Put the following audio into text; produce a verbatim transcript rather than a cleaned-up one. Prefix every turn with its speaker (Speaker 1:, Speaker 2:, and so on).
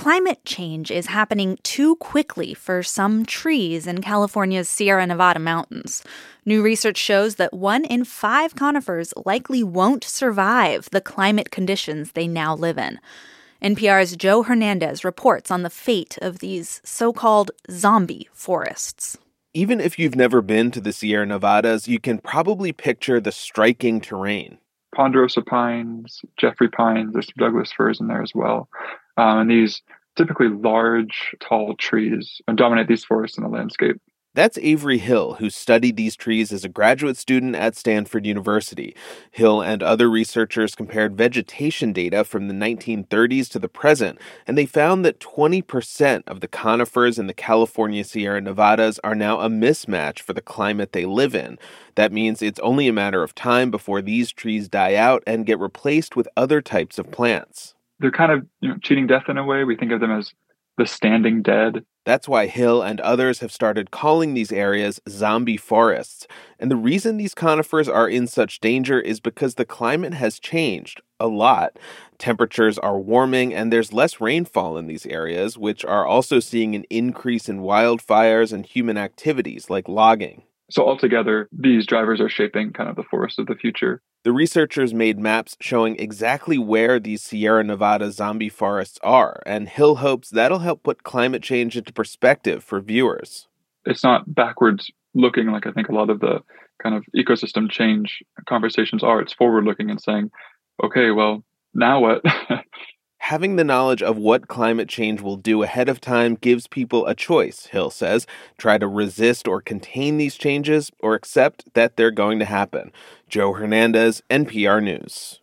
Speaker 1: climate change is happening too quickly for some trees in California's Sierra Nevada mountains. New research shows that one in five conifers likely won't survive the climate conditions they now live in. N P R's Joe Hernandez reports on the fate of these so-called zombie forests.
Speaker 2: Even if you've never been to the Sierra Nevadas, you can probably picture the striking terrain.
Speaker 3: Ponderosa pines, Jeffrey pines, there's some Douglas firs in there as well. Um, and these typically large, tall trees dominate these forests in the landscape.
Speaker 2: That's Avery Hill, who studied these trees as a graduate student at Stanford University. Hill and other researchers compared vegetation data from the nineteen thirties to the present, and they found that twenty percent of the conifers in the California Sierra Nevadas are now a mismatch for the climate they live in. That means it's only a matter of time before these trees die out and get replaced with other types of plants.
Speaker 3: They're kind of, you know, cheating death in a way. We think of them as the standing dead.
Speaker 2: That's why Hill and others have started calling these areas zombie forests. And the reason these conifers are in such danger is because the climate has changed a lot. Temperatures are warming and there's less rainfall in these areas, which are also seeing an increase in wildfires and human activities like logging.
Speaker 3: So altogether, these drivers are shaping kind of the forest of the future.
Speaker 2: The researchers made maps showing exactly where these Sierra Nevada zombie forests are, and Hill hopes that'll help put climate change into perspective for viewers.
Speaker 3: It's not backwards looking like I think a lot of the kind of ecosystem change conversations are. It's forward looking and saying, okay, well, now what?
Speaker 2: Having the knowledge of what climate change will do ahead of time gives people a choice, Hill says. Try to resist or contain these changes or accept that they're going to happen. Joe Hernandez, N P R News.